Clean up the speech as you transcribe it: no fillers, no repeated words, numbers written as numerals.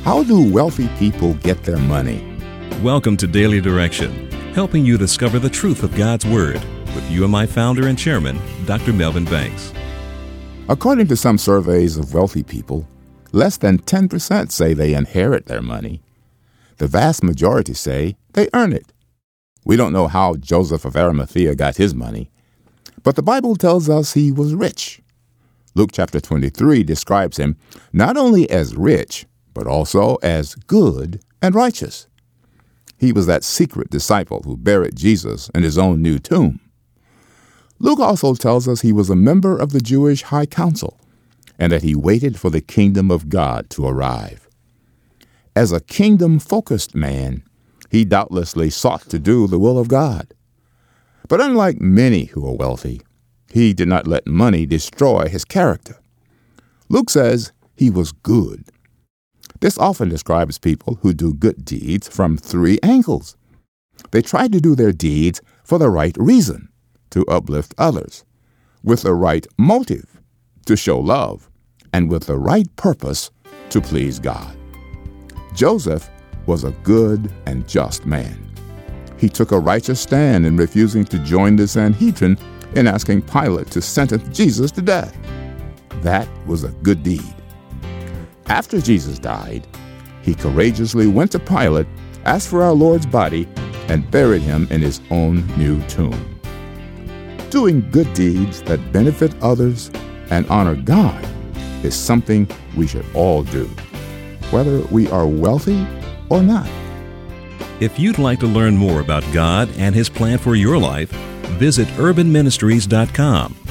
How do wealthy people get their money? Welcome to Daily Direction, helping you discover the truth of God's Word with UMI founder and chairman, Dr. Melvin Banks. According to some surveys of wealthy people, less than 10% say they inherit their money. The vast majority say they earn it. We don't know how Joseph of Arimathea got his money, but the Bible tells us he was rich. Luke chapter 23 describes him not only as rich, but also as good and righteous. He was that secret disciple who buried Jesus in his own new tomb. Luke also tells us he was a member of the Jewish High Council and that he waited for the kingdom of God to arrive. As a kingdom-focused man, he doubtlessly sought to do the will of God. But unlike many who are wealthy, he did not let money destroy his character. Luke says he was good. This often describes people who do good deeds from three angles. They try to do their deeds for the right reason, to uplift others, with the right motive, to show love, and with the right purpose, to please God. Joseph was a good and just man. He took a righteous stand in refusing to join the Sanhedrin in asking Pilate to sentence Jesus to death. That was a good deed. After Jesus died, he courageously went to Pilate, asked for our Lord's body, and buried him in his own new tomb. Doing good deeds that benefit others and honor God is something we should all do, whether we are wealthy or not. If you'd like to learn more about God and His plan for your life, visit urbanministries.com.